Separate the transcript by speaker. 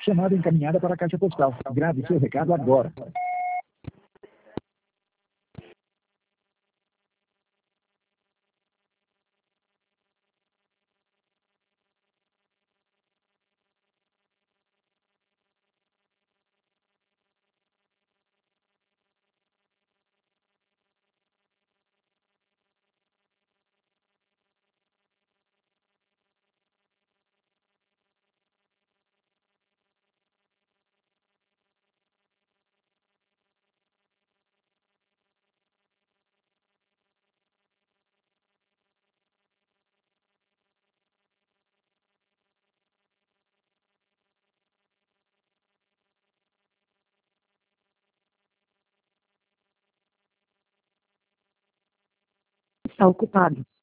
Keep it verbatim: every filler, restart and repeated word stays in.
Speaker 1: Chamada encaminhada para a caixa postal. Grave seu recado agora.
Speaker 2: Está ocupado.